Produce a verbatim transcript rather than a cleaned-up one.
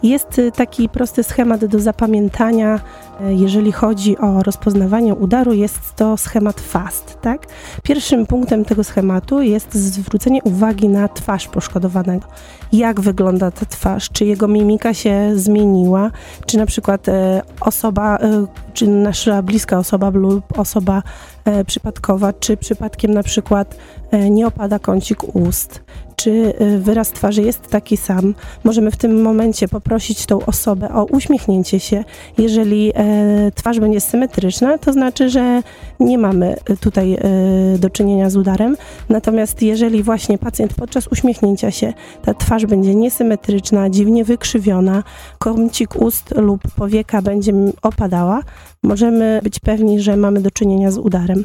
Jest y, taki prosty schemat do zapamiętania, y, jeżeli chodzi o rozpoznawanie udaru, jest to schemat FAST, tak? Pierwszym punktem tego schematu jest zwrócenie uwagi na twarz poszkodowanego. Jak wygląda ta twarz? Czy jego mimika się zmieniła? Czy na przykład y, osoba, y, czy nasza bliska osoba lub osoba y, przypadkowa, czy przypadkiem na przykład y, nie opada kącik ust? Czy wyraz twarzy jest taki sam? Możemy w tym momencie poprosić tą osobę o uśmiechnięcie się. Jeżeli e, twarz będzie symetryczna, to znaczy, że nie mamy tutaj e, do czynienia z udarem. Natomiast jeżeli właśnie pacjent podczas uśmiechnięcia się, ta twarz będzie niesymetryczna, dziwnie wykrzywiona, kącik ust lub powieka będzie opadała, możemy być pewni, że mamy do czynienia z udarem.